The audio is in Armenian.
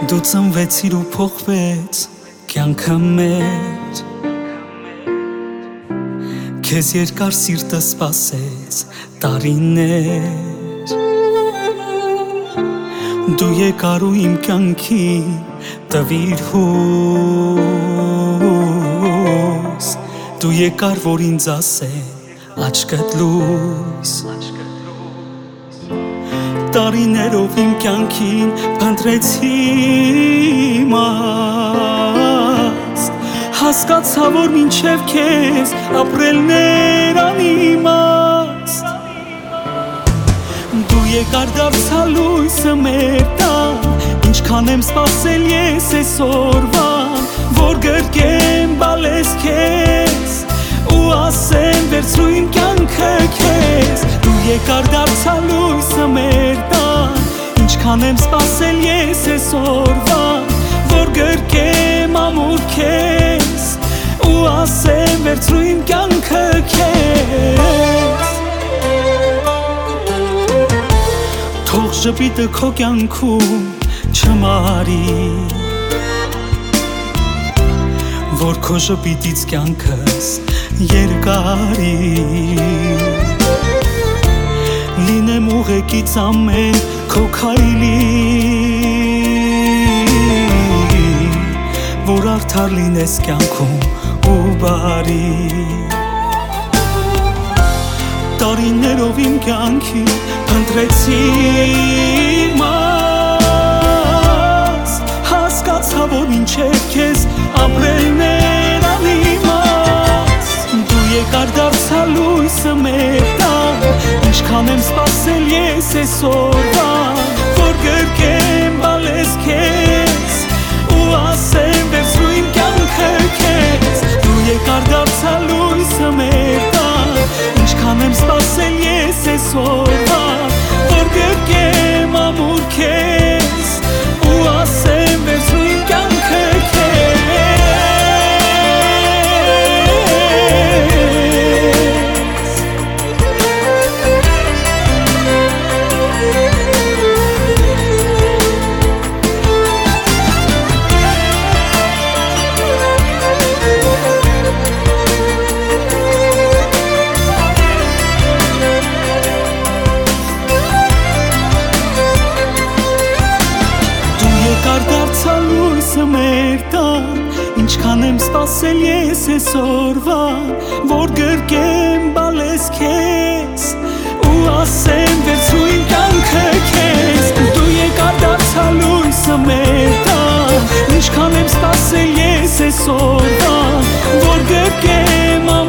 Դու ծնվեցիր ու փոխվեց կյանքը մեր, քեզ երկար սիրտը սպասեց տարիներ, դու եկար ու իմ կյանքին տվիր հույս, դու եկար որ ինձ ասել աչքդ լույս, տարիներով իմ կյանքին փնտրեցի իմաստ, հասկացա որ մինչև քեզ ապրելն էր անիմաստ, դու եկար դարձա լույսը մեր տան, ինչքան եմ սպասել ես այսօրվան, որ գրկեմ բալես քեզ ու ասեմ վերցրու իմ կյանքը քեզ, դու եկար դարձա լույսը մեր տան, ինչքան եմ սպասել ես այսօրվան, որ գրկեմ ամուր քեզ ու ասեմ վերցրու իմ կյանքը քեզ, թող ժպիտը քո կյանքում չմարի, որ քո ժպիտից կյանքս երկարի, լինեմ ուղեկից ամեն քո քայլի, որ արդար լինես կյանքում ու բարի, տարիներով իմ կյանքի փնտրեցի իմաստ, հասկացա որ մինչև քեզ ապրելն էր անիմաստ, դու եկար դարձա լույսը մեր տան, ինչքան եմ սպասել ես այսօրվան, որ գրկեմ բալես քեզ ու ասեմ վերցրու իմ կյանքը քեզ, դու եկար դարձա լույսը մեր տան, ինչքան եմ սպասել ես այսօրվան, որ գրկեմ ամուր քեզ ու ասեմ վերցրու իմ կյանքը քեզ, մեր տան, ինչքան եմ սպասել ես այսօրվան, որ գրկեմ բալես քեզ ու ասեմ վերցրու իմ կյանքը քեզ, դու եկար դարձա լույսը մեր տան, ինչքան եմ սպասել ես այսօրվան, որ գրկեմ